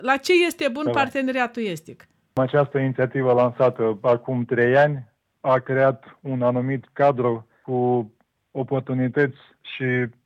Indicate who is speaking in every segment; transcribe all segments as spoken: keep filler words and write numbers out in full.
Speaker 1: La ce este bun
Speaker 2: Da.
Speaker 1: parteneriatul estic?
Speaker 2: Această inițiativă lansată acum trei ani a creat un anumit cadru cu oportunități și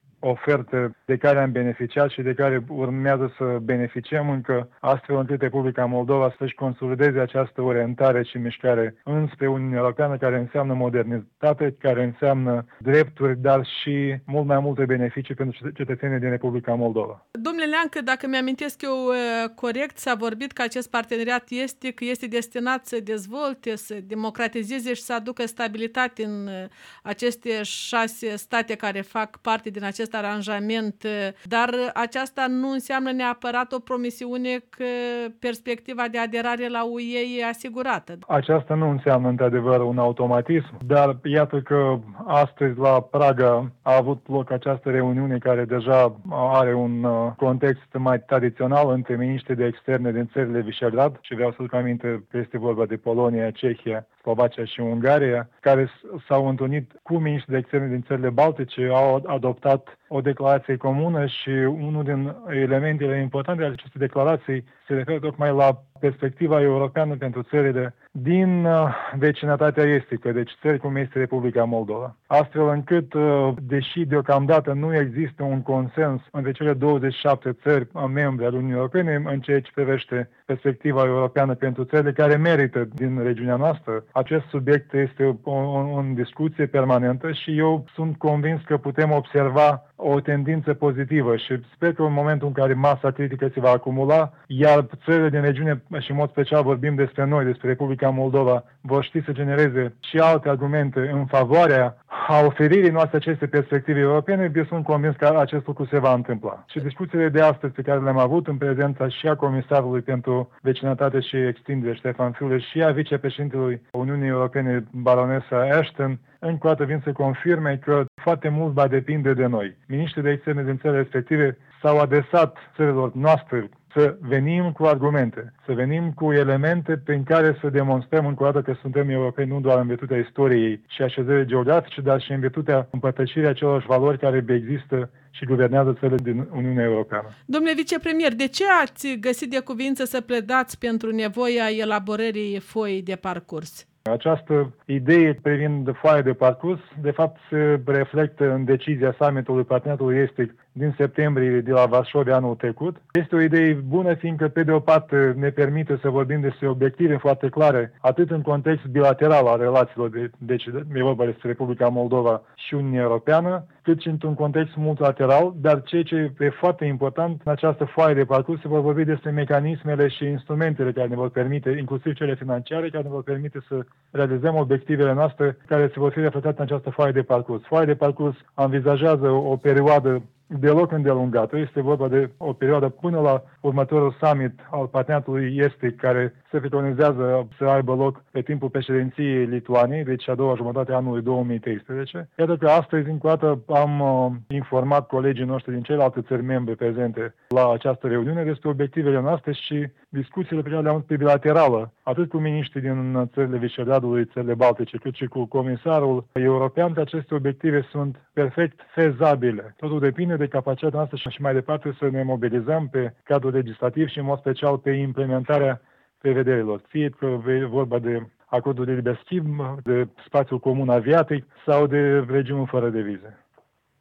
Speaker 2: oferte de care am beneficiat și de care urmează să beneficiem încă, astfel încât Republica Moldova să-și consolideze această orientare și mișcare înspre Uniunea Europeană, care înseamnă modernitate, care înseamnă drepturi, dar și mult mai multe beneficii pentru cetățenii din Republica Moldova.
Speaker 1: Domnule Leancă, dacă mi-amintesc eu corect, s-a vorbit că acest parteneriat estic este destinat să dezvolte, să democratizeze și să aducă stabilitate în aceste șase state care fac parte din acest aranjament, dar aceasta nu înseamnă neapărat o promisiune că perspectiva de aderare la U E e asigurată.
Speaker 2: Aceasta nu înseamnă într-adevăr un automatism, dar iată că astăzi la Praga a avut loc această reuniune care deja are un context mai tradițional între miniștri de externe din țările Visegrad și vreau să duc aminte că este vorba de Polonia, Cehia, Slovacia și Ungaria, care s-au întâlnit cu miniștri de externe din țările Baltice, au adoptat o declarație comună și unul din elementele importante ale acestei declarații se referă tocmai la perspectiva europeană pentru țările din vecinătatea estică, deci țări cum este Republica Moldova. Astfel încât, deși deocamdată nu există un consens între cele douăzeci și șapte țări membre ale Uniunii Europene în ceea ce privește perspectiva europeană pentru țările care merită din regiunea noastră, acest subiect este o, o, o discuție permanentă și eu sunt convins că putem observa o tendință pozitivă și sper că în momentul în care masa critică se va acumula, iar țările din regiune, și în mod special vorbim despre noi, despre Republica Moldova, vor ști să genereze și alte argumente în favoarea a oferirii noastre aceste perspective europene, eu sunt convins că acest lucru se va întâmpla. Și discuțiile de astăzi pe care le-am avut în prezența și a Comisarului pentru Vecinătate și Extindere, Ștefan Füle, și a vicepreședintelui Uniunii Europene, baronesa Ashton, încă o dată vin să confirme că foarte mult va depinde de noi. Miniștrii de externe din țările respective s-au adresat țărilor noastre să venim cu argumente, să venim cu elemente prin care să demonstrăm încă o dată că suntem europeni nu doar în virtutea istoriei și așezării geografice, dar și în virtutea împărtășirii acelor valori care există și guvernează țările din Uniunea Europeană.
Speaker 1: Domnule vicepremier, de ce ați găsit de cuvință să pledați pentru nevoia elaborării foii de parcurs?
Speaker 2: Această idee privind foaia de parcurs, de fapt, se reflectă în decizia summitului Parteneriatului Estic din septembrie de la Varsovia anul trecut. Este o idee bună, fiindcă, pe de o parte, ne permite să vorbim despre obiective foarte clare, atât în context bilateral al relațiilor, de, deci e vorba despre Republica Moldova și Uniunea Europeană, cât și într-un context multilateral, dar ceea ce e foarte important, în această foaie de parcurs se vor vorbi despre mecanismele și instrumentele care ne vor permite, inclusiv cele financiare, care ne vor permite să realizăm obiectivele noastre care se vor fi reflectate în această foaie de parcurs. Foaia de parcurs învizajează o perioadă deloc îndelungată. Este vorba de o perioadă până la următorul summit al Parteneriatului Estic, care se preconizează să aibă loc pe timpul președinției Lituaniei, deci a doua jumătate a anului două mii treisprezece. Iată că astăzi, încă o dată, am uh, informat colegii noștri din celelalte țări membre prezente la această reuniune despre obiectivele noastre și discuțiile pe care le-am avut pe bilaterală, atât cu miniștrii din țările Vișegradului, țările Baltice, cât și cu comisarul european, că aceste obiective sunt perfect fezabile. Totul depinde de capacitatea noastră și mai departe să ne mobilizăm pe cadrul legislativ și în mod special pe implementarea prevederilor. Fie că e vorba de acordul de liber schimb, de spațiul comun aviatic sau de regimul fără de vize.